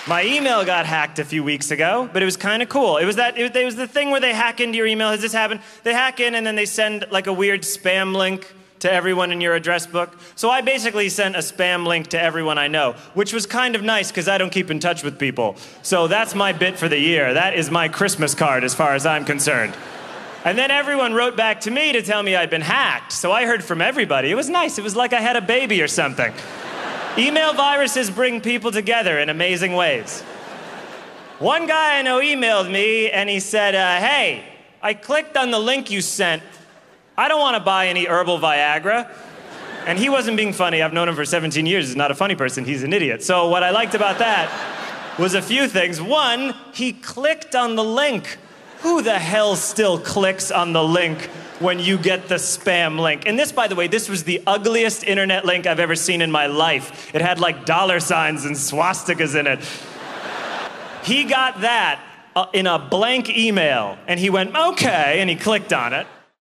My email got hacked a few weeks ago, but it was kind of cool. It was the thing where they hack into your email. Has this happened? They hack in and then they send like a weird spam link to everyone in your address book. So I basically sent a spam link to everyone I know, which was kind of nice because I don't keep in touch with people. So that's my bit for the year. That is my Christmas card as far as I'm concerned. And then everyone wrote back to me to tell me I'd been hacked. So I heard from everybody. It was nice. It was like I had a baby or something. Email viruses bring people together in amazing ways. One guy I know emailed me and he said, hey, I clicked on the link you sent. I don't want to buy any herbal Viagra. And he wasn't being funny. I've known him for 17 years. He's not a funny person. He's an idiot. So what I liked about that was a few things. One, he clicked on the link. Who the hell still clicks on the link when you get the spam link? And this, by the way, this was the ugliest internet link I've ever seen in my life. It had like $ signs and swastikas in it. He got that in a blank email, and he went, okay, and he clicked on it.